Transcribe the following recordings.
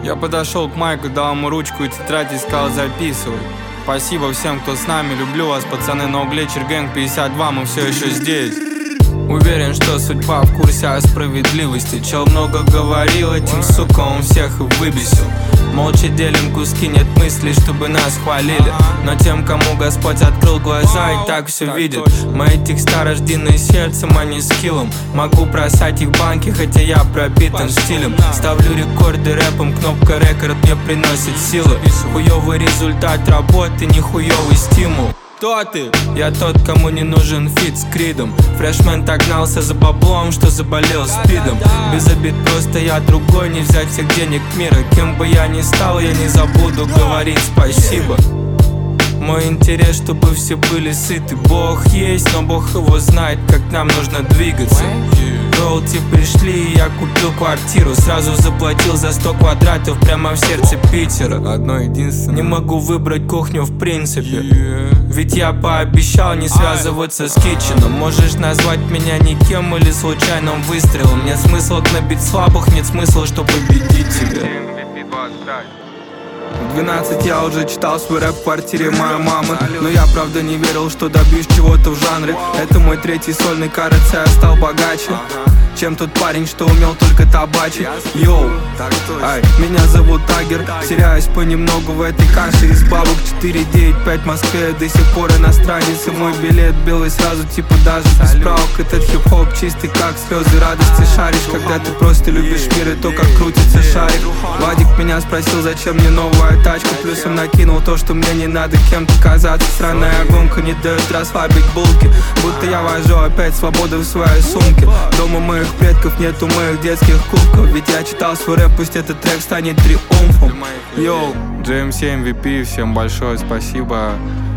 Я подошел к Майку, дал ему ручку и тетрадь и сказал: записывай. Спасибо всем, кто с нами, люблю вас, пацаны, No Glitcher Gang 52, мы все еще здесь. Уверен, что судьба в курсе о справедливости. Чел много говорил, этим, сука, он всех и выбесил. Молча делим куски, нет мыслей, чтобы нас хвалили. Но тем, кому Господь открыл глаза, и так все видит. Мои текста рождены сердцем, а не скиллом. Могу бросать их банки, хотя я пропитан стилем. Ставлю рекорды рэпом, кнопка рекорд мне приносит силы. Хуёвый результат работы, не хуёвый стимул. Кто ты? Я тот, кому не нужен фит с Кридом. Фрешмен так гнался за баблом, что заболел спидом. Без обид, просто я другой, не взять всех денег мира. Кем бы я ни стал, я не забуду говорить спасибо. Мой интерес, чтобы все были сыты. Бог есть, но Бог его знает, как нам нужно двигаться. Роути пришли, и я купил квартиру. Сразу заплатил за 100 квадратов прямо в сердце Питера. Одно единственное, не могу выбрать кухню в принципе. Ведь я пообещал не связываться с Китченом. Можешь назвать меня никем или случайным выстрелом. Нет смысла гнобить слабых, нет смысла, чтобы победить тебя. В 12 я уже читал свой рэп в квартире моей мамы. Но я правда не верил, что добьюсь чего-то в жанре. Это мой третий сольный, кажется, я стал богаче, чем тот парень, что умел только табачить. Йоу, ай, меня зовут Тагер. Теряюсь понемногу в этой каше из бабок. 495 в Москве, до сих пор иностранец. И мой билет белый сразу, типа даже без справок. Этот хип-хоп чистый, как слезы радости. Шаришь, когда ты просто любишь мир и то, как крутится шарик. Вадик меня спросил, зачем мне новая тачка. Плюсом накинул то, что мне не надо кем-то казаться. Странная гонка не дает расслабить булки. Будто я вожу опять свободу в своей сумке. Дома моих предков нету моих детских кубков. Ведь я читал свой рэп, пусть этот трек станет триумфом. Йоу, JMC MVP, всем большое спасибо.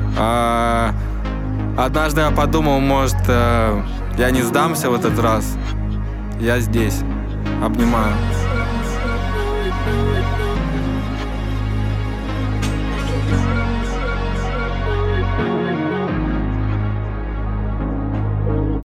Однажды я подумал, может, я не сдамся в этот раз. Я здесь, обнимаю.